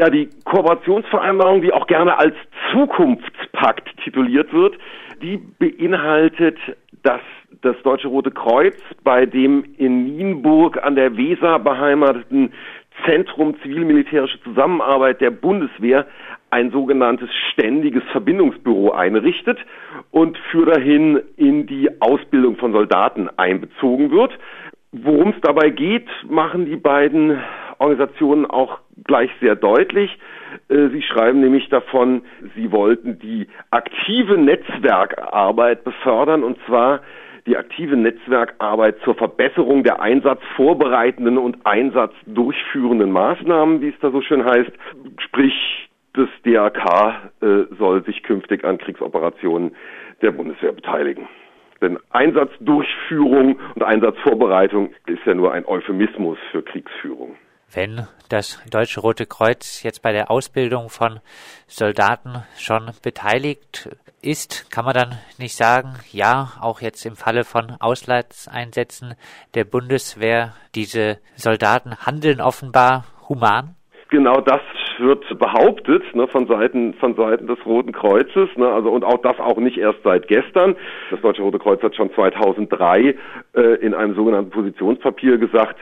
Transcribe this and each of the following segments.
Ja, die Kooperationsvereinbarung, die auch gerne als Zukunftspakt tituliert wird, die beinhaltet, dass das Deutsche Rote Kreuz bei dem in Nienburg an der Weser beheimateten Zentrum zivil-militärische Zusammenarbeit der Bundeswehr ein sogenanntes ständiges Verbindungsbüro einrichtet und für dahin in die Ausbildung von Soldaten einbezogen wird. Worum es dabei geht, machen die beiden Organisationen auch gleich sehr deutlich. Sie schreiben nämlich davon, sie wollten die aktive Netzwerkarbeit befördern, und zwar die aktive Netzwerkarbeit zur Verbesserung der einsatzvorbereitenden und einsatzdurchführenden Maßnahmen, wie es da so schön heißt. Sprich, das DRK soll sich künftig an Kriegsoperationen der Bundeswehr beteiligen. Denn Einsatzdurchführung und Einsatzvorbereitung ist ja nur ein Euphemismus für Kriegsführung. Wenn das Deutsche Rote Kreuz jetzt bei der Ausbildung von Soldaten schon beteiligt ist, kann man dann nicht sagen, ja, auch jetzt im Falle von Auslandseinsätzen der Bundeswehr, diese Soldaten handeln offenbar human? Genau das wird behauptet, von Seiten des Roten Kreuzes, also, und auch das auch nicht erst seit gestern. Das Deutsche Rote Kreuz hat schon 2003 in einem sogenannten Positionspapier gesagt,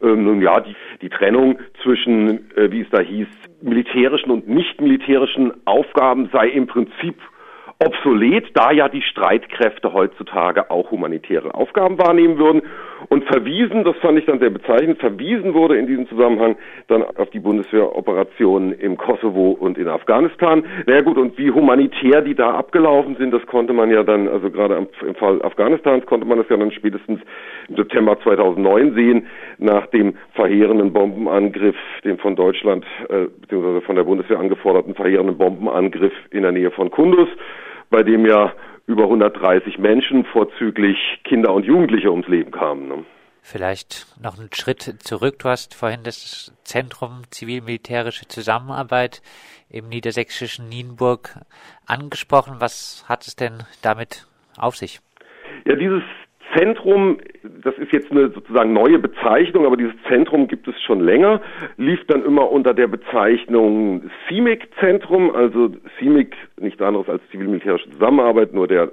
die Trennung zwischen, wie es da hieß, militärischen und nicht militärischen Aufgaben sei im Prinzip obsolet, da ja die Streitkräfte heutzutage auch humanitäre Aufgaben wahrnehmen würden, und verwiesen, das fand ich dann sehr bezeichnend, verwiesen wurde in diesem Zusammenhang dann auf die Bundeswehroperationen im Kosovo und in Afghanistan. Na ja, gut, und wie humanitär die da abgelaufen sind, das konnte man ja dann, also gerade im Fall Afghanistans konnte man das ja dann spätestens im September 2009 sehen, nach dem verheerenden Bombenangriff, dem von Deutschland bzw. von der Bundeswehr angeforderten verheerenden Bombenangriff in der Nähe von Kunduz, bei dem ja über 130 Menschen, vorzüglich Kinder und Jugendliche, ums Leben kamen. Vielleicht noch einen Schritt zurück. Du hast vorhin das Zentrum zivil-militärische Zusammenarbeit im niedersächsischen Nienburg angesprochen. Was hat es denn damit auf sich? Ja, dieses Zentrum, das ist jetzt eine sozusagen neue Bezeichnung, aber dieses Zentrum gibt es schon länger, lief dann immer unter der Bezeichnung CIMIC-Zentrum, also CIMIC, nichts anderes als zivil-militärische Zusammenarbeit, nur der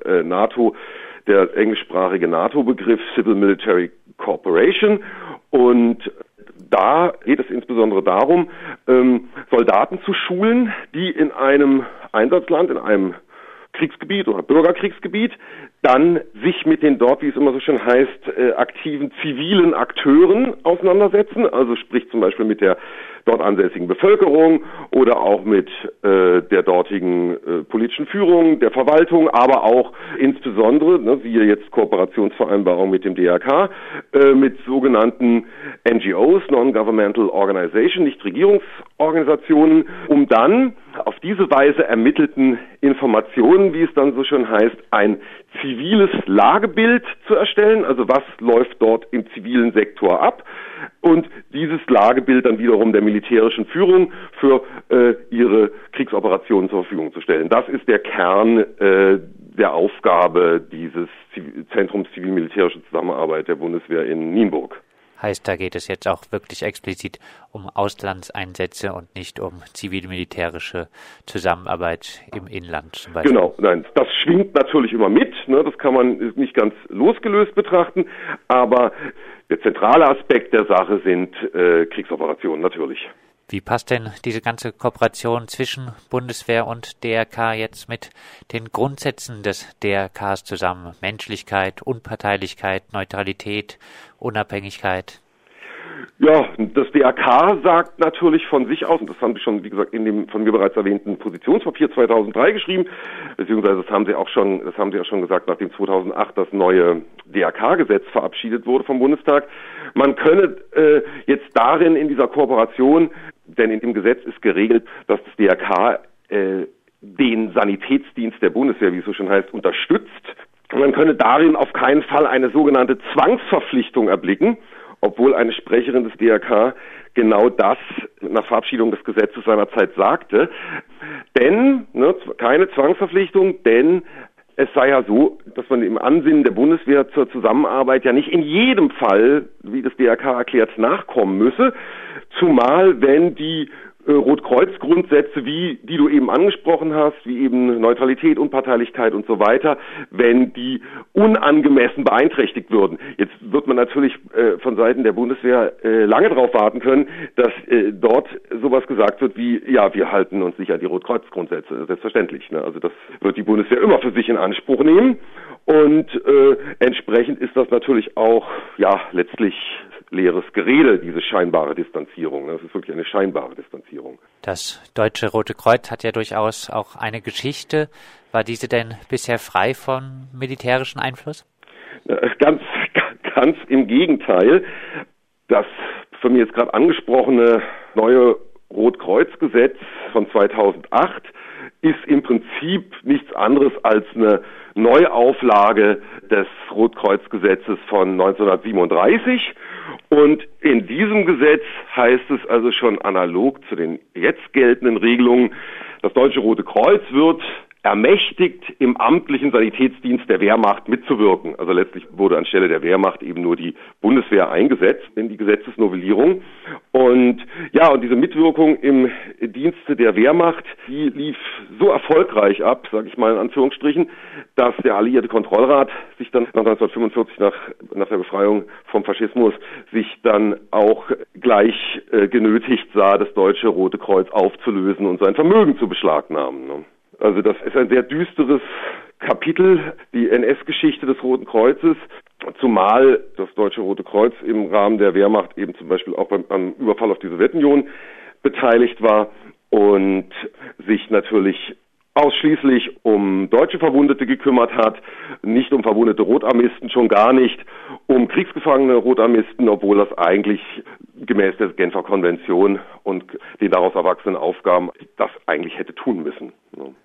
der englischsprachige NATO-Begriff Civil Military Cooperation, und da geht es insbesondere darum, Soldaten zu schulen, die in einem Einsatzland, in einem Kriegsgebiet oder Bürgerkriegsgebiet, dann sich mit den dort, wie es immer so schön heißt, aktiven zivilen Akteuren auseinandersetzen, also sprich zum Beispiel mit der dort ansässigen Bevölkerung oder auch mit der dortigen politischen Führung, der Verwaltung, aber auch insbesondere, siehe jetzt Kooperationsvereinbarung mit dem DRK, mit sogenannten NGOs, Non-Governmental Organization, Nichtregierungsorganisationen, um dann auf diese Weise ermittelten Informationen, wie es dann so schön heißt, ein ziviles Lagebild zu erstellen, also was läuft dort im zivilen Sektor ab, und dieses Lagebild dann wiederum der militärischen Führung für ihre Kriegsoperationen zur Verfügung zu stellen. Das ist der Kern der Aufgabe dieses Zentrums zivil-militärische Zusammenarbeit der Bundeswehr in Nienburg. Heißt, da geht es jetzt auch wirklich explizit um Auslandseinsätze und nicht um zivil-militärische Zusammenarbeit im Inland zum Beispiel. Genau, nein, das schwingt natürlich immer mit, das kann man nicht ganz losgelöst betrachten, aber der zentrale Aspekt der Sache sind Kriegsoperationen natürlich. Wie passt denn diese ganze Kooperation zwischen Bundeswehr und DRK jetzt mit den Grundsätzen des DRKs zusammen? Menschlichkeit, Unparteilichkeit, Neutralität, Unabhängigkeit? Ja, das DRK sagt natürlich von sich aus, und das haben sie schon, wie gesagt, in dem von mir bereits erwähnten Positionspapier 2003 geschrieben, beziehungsweise das haben sie ja schon gesagt, nachdem 2008 das neue DRK-Gesetz verabschiedet wurde vom Bundestag. Man könne jetzt darin in dieser Kooperation, denn in dem Gesetz ist geregelt, dass das DRK den Sanitätsdienst der Bundeswehr, wie es so schon heißt, unterstützt. Man könne darin auf keinen Fall eine sogenannte Zwangsverpflichtung erblicken, obwohl eine Sprecherin des DRK genau das nach Verabschiedung des Gesetzes seinerzeit sagte. Denn, keine Zwangsverpflichtung, denn es sei ja so, dass man im Ansinnen der Bundeswehr zur Zusammenarbeit ja nicht in jedem Fall, wie das DRK erklärt, nachkommen müsse, zumal wenn die Rotkreuz-Grundsätze, wie die du eben angesprochen hast, wie eben Neutralität, Unparteilichkeit und so weiter, wenn die unangemessen beeinträchtigt würden. Jetzt wird man natürlich von Seiten der Bundeswehr lange darauf warten können, dass dort sowas gesagt wird wie, ja, wir halten uns nicht an die Rotkreuz-Grundsätze, selbstverständlich. Ne? Also das wird die Bundeswehr immer für sich in Anspruch nehmen und entsprechend ist das natürlich auch, ja, letztlich leeres Gerede, diese scheinbare Distanzierung. Das ist wirklich eine scheinbare Distanzierung. Das Deutsche Rote Kreuz hat ja durchaus auch eine Geschichte. War diese denn bisher frei von militärischem Einfluss? Ganz im Gegenteil. Das von mir jetzt gerade angesprochene neue Rotkreuzgesetz von 2008 ist im Prinzip nichts anderes als eine Neuauflage des Rotkreuzgesetzes von 1937. Und in diesem Gesetz heißt es also schon analog zu den jetzt geltenden Regelungen, das Deutsche Rote Kreuz wird ermächtigt, im amtlichen Sanitätsdienst der Wehrmacht mitzuwirken. Also letztlich wurde anstelle der Wehrmacht eben nur die Bundeswehr eingesetzt in die Gesetzesnovellierung. Und ja, und diese Mitwirkung im Dienste der Wehrmacht, die lief so erfolgreich ab, sage ich mal in Anführungsstrichen, dass der Alliierte Kontrollrat sich dann 1945 nach der Befreiung vom Faschismus sich dann auch gleich genötigt sah, das Deutsche Rote Kreuz aufzulösen und sein Vermögen zu beschlagnahmen. Ne? Also das ist ein sehr düsteres Kapitel, die NS-Geschichte des Roten Kreuzes, zumal das Deutsche Rote Kreuz im Rahmen der Wehrmacht eben zum Beispiel auch am Überfall auf die Sowjetunion beteiligt war und sich natürlich ausschließlich um deutsche Verwundete gekümmert hat, nicht um verwundete Rotarmisten, schon gar nicht um kriegsgefangene Rotarmisten, obwohl das eigentlich gemäß der Genfer Konvention und den daraus erwachsenen Aufgaben das eigentlich hätte tun müssen.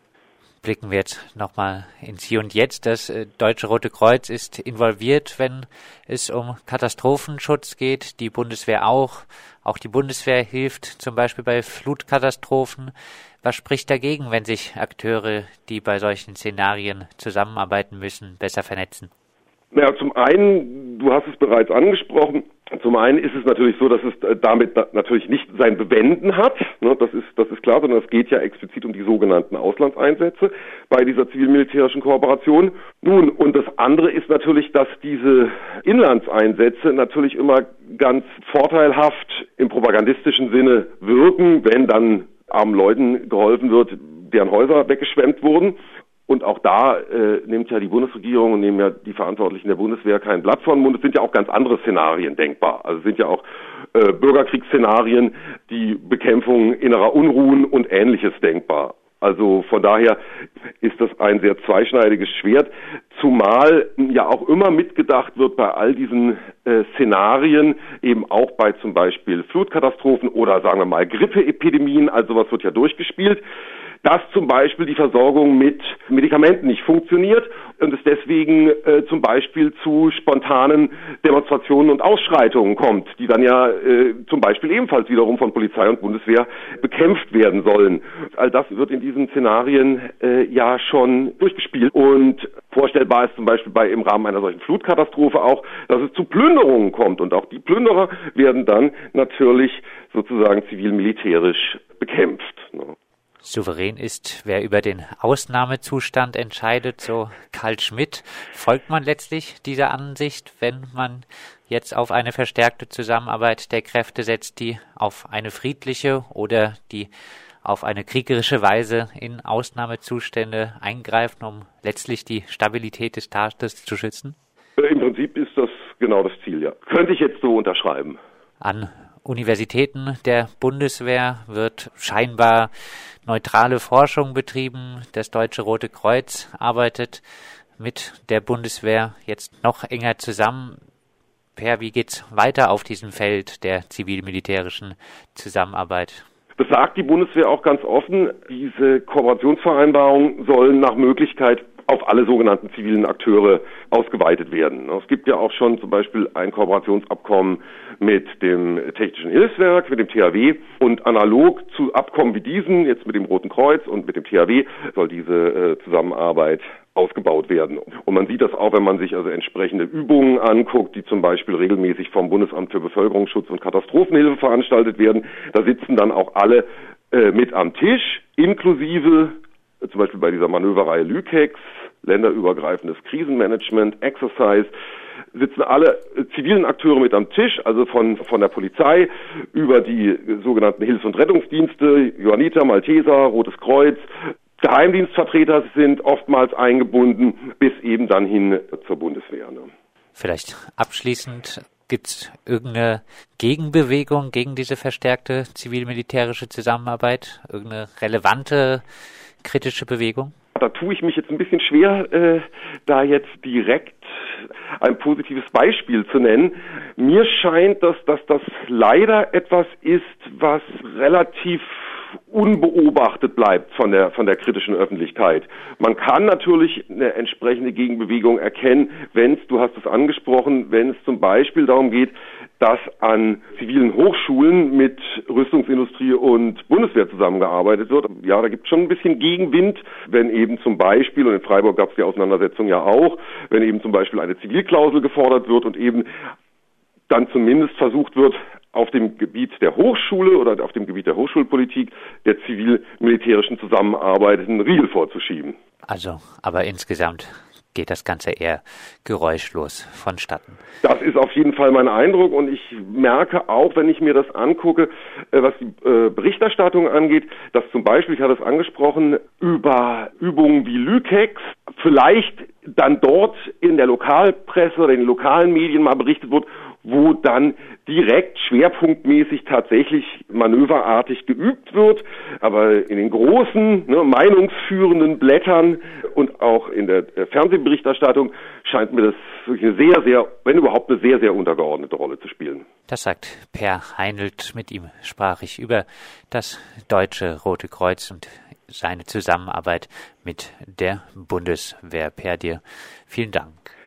Blicken wir jetzt nochmal ins Hier und Jetzt. Das Deutsche Rote Kreuz ist involviert, wenn es um Katastrophenschutz geht. Die Bundeswehr auch. Auch die Bundeswehr hilft zum Beispiel bei Flutkatastrophen. Was spricht dagegen, wenn sich Akteure, die bei solchen Szenarien zusammenarbeiten müssen, besser vernetzen? Ja, zum einen, du hast es bereits angesprochen, zum einen ist es natürlich so, dass es damit natürlich nicht sein Bewenden hat, ne, das ist klar, sondern es geht ja explizit um die sogenannten Auslandseinsätze bei dieser zivil-militärischen Kooperation. Nun, und das andere ist natürlich, dass diese Inlandseinsätze natürlich immer ganz vorteilhaft im propagandistischen Sinne wirken, wenn dann armen Leuten geholfen wird, deren Häuser weggeschwemmt wurden. Und auch da nimmt ja die Bundesregierung und nehmen ja die Verantwortlichen der Bundeswehr kein Blatt vor den Mund. Es sind ja auch ganz andere Szenarien denkbar. Also es sind ja auch Bürgerkriegsszenarien, die Bekämpfung innerer Unruhen und Ähnliches denkbar. Also von daher ist das ein sehr zweischneidiges Schwert, zumal ja auch immer mitgedacht wird bei all diesen Szenarien, eben auch bei zum Beispiel Flutkatastrophen oder sagen wir mal Grippeepidemien, also sowas wird ja durchgespielt, dass zum Beispiel die Versorgung mit Medikamenten nicht funktioniert und es deswegen zum Beispiel zu spontanen Demonstrationen und Ausschreitungen kommt, die dann ja zum Beispiel ebenfalls wiederum von Polizei und Bundeswehr bekämpft werden sollen. All das wird in diesen Szenarien ja schon durchgespielt und vorstellbar ist zum Beispiel im Rahmen einer solchen Flutkatastrophe auch, dass es zu Plünderungen kommt und auch die Plünderer werden dann natürlich sozusagen zivil-militärisch bekämpft. Ne? Souverän ist, wer über den Ausnahmezustand entscheidet, so Carl Schmitt. Folgt man letztlich dieser Ansicht, wenn man jetzt auf eine verstärkte Zusammenarbeit der Kräfte setzt, die auf eine friedliche oder die auf eine kriegerische Weise in Ausnahmezustände eingreifen, um letztlich die Stabilität des Staates zu schützen? Im Prinzip ist das genau das Ziel, ja. Könnte ich jetzt so unterschreiben. An Universitäten der Bundeswehr wird scheinbar neutrale Forschung betrieben. Das Deutsche Rote Kreuz arbeitet mit der Bundeswehr jetzt noch enger zusammen. Per, wie geht's weiter auf diesem Feld der zivil-militärischen Zusammenarbeit? Das sagt die Bundeswehr auch ganz offen. Diese Kooperationsvereinbarungen sollen nach Möglichkeit auf alle sogenannten zivilen Akteure ausgeweitet werden. Es gibt ja auch schon zum Beispiel ein Kooperationsabkommen mit dem Technischen Hilfswerk, mit dem THW und analog zu Abkommen wie diesen, jetzt mit dem Roten Kreuz und mit dem THW, soll diese Zusammenarbeit ausgebaut werden. Und man sieht das auch, wenn man sich also entsprechende Übungen anguckt, die zum Beispiel regelmäßig vom Bundesamt für Bevölkerungsschutz und Katastrophenhilfe veranstaltet werden. Da sitzen dann auch alle mit am Tisch, inklusive zum Beispiel bei dieser Manöverreihe Lükex, länderübergreifendes Krisenmanagement, Exercise, sitzen alle zivilen Akteure mit am Tisch, also von der Polizei über die sogenannten Hilfs- und Rettungsdienste, Johanniter, Malteser, Rotes Kreuz, Geheimdienstvertreter sind oftmals eingebunden, bis eben dann hin zur Bundeswehr. Vielleicht abschließend, gibt es irgendeine Gegenbewegung gegen diese verstärkte zivil-militärische Zusammenarbeit? Irgendeine relevante kritische Bewegung? Da tue ich mich jetzt ein bisschen schwer, da jetzt direkt ein positives Beispiel zu nennen. Mir scheint, dass das leider etwas ist, was relativ unbeobachtet bleibt von der kritischen Öffentlichkeit. Man kann natürlich eine entsprechende Gegenbewegung erkennen, du hast es angesprochen, wenn es zum Beispiel darum geht, dass an zivilen Hochschulen mit Rüstungsindustrie und Bundeswehr zusammengearbeitet wird. Ja, da gibt es schon ein bisschen Gegenwind, wenn eben zum Beispiel, und in Freiburg gab es die Auseinandersetzung ja auch, wenn eben zum Beispiel eine Zivilklausel gefordert wird und eben dann zumindest versucht wird, auf dem Gebiet der Hochschule oder auf dem Gebiet der Hochschulpolitik der zivil-militärischen Zusammenarbeit einen Riegel vorzuschieben. Also, aber insgesamt geht das Ganze eher geräuschlos vonstatten. Das ist auf jeden Fall mein Eindruck und ich merke auch, wenn ich mir das angucke, was die Berichterstattung angeht, dass zum Beispiel, ich hatte es angesprochen, über Übungen wie Lükex vielleicht dann dort in der Lokalpresse oder in den lokalen Medien mal berichtet wird, wo dann direkt schwerpunktmäßig tatsächlich manöverartig geübt wird. Aber in den großen, meinungsführenden Blättern und auch in der Fernsehberichterstattung scheint mir das wirklich eine sehr, wenn überhaupt eine sehr, sehr untergeordnete Rolle zu spielen. Das sagt Per Heinelt. Mit ihm sprach ich über das Deutsche Rote Kreuz und seine Zusammenarbeit mit der Bundeswehr. Per, dir vielen Dank.